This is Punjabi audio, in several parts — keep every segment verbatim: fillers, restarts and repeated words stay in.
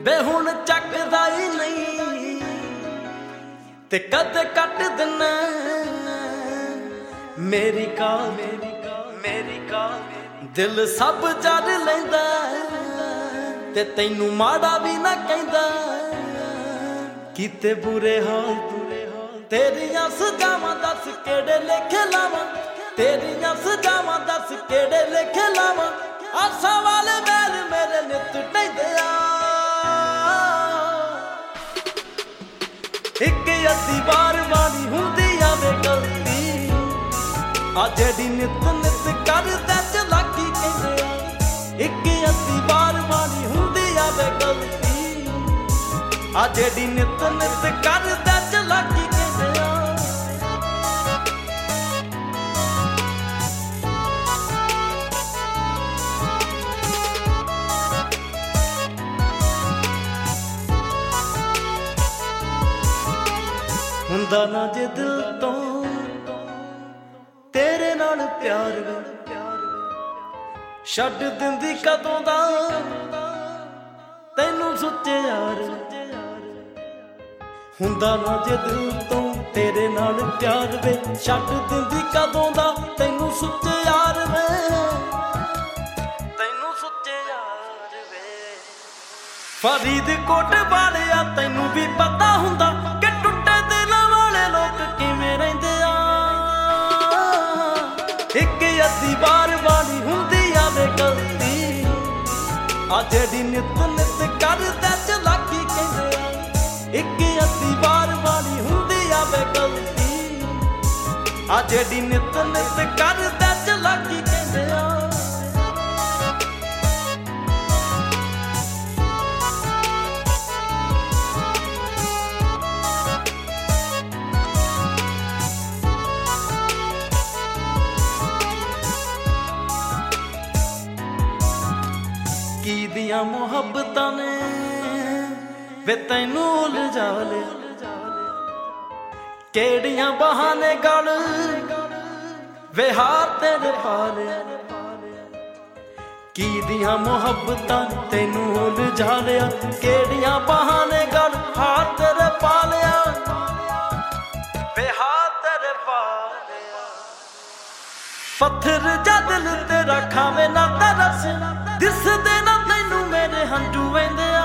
ਵੇ ਹੁਣ ਚੱਕਦਾ ਹੀ ਨਹੀਂ ਤੇ ਕਦੇ ਕੱਟ ਦਿਨਾ ਮੇਰੀ ਕਾਲ ਮੇਰੀ ਕਾਲ ਮੇਰੀ ਕਾਲ ਦਿਲ ਸਭ ਜੜ ਲੈਂਦਾ ਤੇ ਤੈਨੂੰ ਮਾੜਾ ਵੀ ਨਾ ਕਹਿੰਦਾ ਕੀਤੇ ਬੁਰੇ ਹਾਲ ਤੇਰੀਆਂ ਸਜਾਵਾਂ ਦੱਸ ਕਿਹੜੇ ਲੇਖੇ ਲਾਵਾਂ ਤੇਰੀਆਂ ਸਜਾਵਾਂ ਦੱਸ ਕਿਹੜੇ ਲੇਖੇ ਲਾਵਾਂ ਆਸਾਂ ਵਾਲੇ ਮੈਲ ਮੇਰੇ ਨਿੱਤ ਢਹਿੰਦੇ ਆ ਇੱਕ ਅੱਧੀ ਵਾਰ ਵਾਲੀ ਹੁੰਦੀ ਆਵੇ ਗਲਤੀ ਆ ਜਿਹੜੀ ਨਿੱਤ ਨਿੱਤ ਕਰਦਾ ਚਲਾਕੀ ਕਹਿੰਦੇ ਆ ਇੱਕ ਅੱਧੀ ਵਾਰ ਵਾਲੀ ਹੁੰਦੀ ਆਵੇ ਗਲਤੀ ਆ ਜਿਹੜੀ ਨਿੱਤ ਨਿੱਤ ਕਰਦਾ ਚਲਾਕੀ ਕਹਿੰਦੇ ਆ ਹੁੰਦਾ ਨਾ ਜੇ ਦਿਲ ਤੋਂ ਤੇਰੇ ਨਾਲ ਪਿਆਰ ਵੇ ਛੱਡ ਦਿੰਦੀ ਕਦੋਂ ਦਾ ਤੈਨੂੰ ਸੁੱਚੇ ਯਾਰ ਹੁੰਦਾ ਨਾ ਜੇ ਦਿਲ ਤੋਂ ਤੇਰੇ ਨਾਲ ਪਿਆਰ ਵੇ ਛੱਡ ਦਿੰਦੀ ਕਦੋਂ ਦਾ ਤੈਨੂੰ ਸੁੱਚੇ ਯਾਰ ਵੇ ਤੈਨੂੰ ਸੁੱਚੇ ਯਾਰ ਵੇ ਫਰੀਦਕੋਟ ਵਾਲਿਆ ਤੈਨੂੰ ਵੀ ਪਤਾ ਹੁੰਦਾ ਕਿ ਟੁੱਟੇ ਦਿਲਾਂ ਵਾਲੇ ਲੋਕ ਕਿਵੇਂ ਰਹਿੰਦੇ ਆ ਇੱਕ ਅੱਧੀ ਵਾਰ ਵਾਲੀ ਹੁੰਦੀ ਆਵੇ ਗਲਤੀ ਆ ਜਿਹੜੀ ਨਿੱਤ ਨਿੱਤ ਕਰਦਾ ਚਲਾਕੀ ਕਹਿੰਦੇ ਆ ਇੱਕ ਅੱਧੀ ਵਾਰ ਵਾਲੀ ਹੁੰਦੀ ਆਵੇ ਗਲਤੀ ਆ ਜਿਹੜੀ ਨਿੱਤ ਨਿੱਤ ਕਰਦਾ ਚਲਾਕੀ ਕਹਿੰਦੇ ਆ ਕੀ ਦੀਆਂ ਮੁਹੱਬਤਾਂ ਨੇ ਵੇ ਤੈਨੂੰ ਉਲਝਾ ਲਿਆ ਕਿਹੜੀਆਂ ਬਹਾਨੇ ਗਲ ਵੇ ਹਾਰ ਤੇਰੇ ਪਾ ਲਿਆ ਕੀ ਦੀਆਂ ਮੁਹੱਬਤਾਂ ਤੈਨੂੰ ਉਲਝਾ ਲਿਆ ਕਿਹੜੀਆਂ ਬਹਾਨੇ ਗਲ ਹਾਰ ਤੇਰੇ ਪਾ ਲਿਆ ਵੇ ਹਾਰ ਤੇਰੇ ਪਾ ਲਿਆ ਪੱਥਰ ਜਾ ਦਿਲ ਤੇਰਾ ਖਾਵੇ ਨਾ ਤਰਸ ਦਿਸਦੇ ਨਾ ਤੈਨੂੰ ਮੇਰੇ ਹੰਝੂ ਵਹਿੰਦੇ ਆ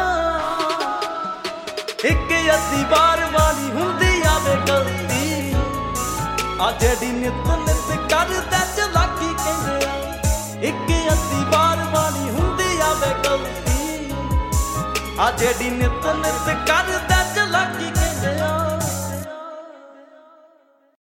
ਇੱਕ ਅੱਧੀ ਵਾਰ ਵਾਲੀ ਹੁੰਦੀ ਆਵੇ ਗਲਤੀ ਆ ਜਿਹੜੀ ਨਿੱਤ ਨਿੱਤ ਕਰਦਾ ਚਲਾਕੀ ਕਹਿੰਦੇ ਆ ਇੱਕ ਅੱਧੀ ਵਾਰ ਵਾਲੀ ਹੁੰਦੀ ਆਵੇ ਗਲਤੀ ਆ ਜਿਹੜੀ ਨਿੱਤ ਨਿੱਤ ਕਰਦਾ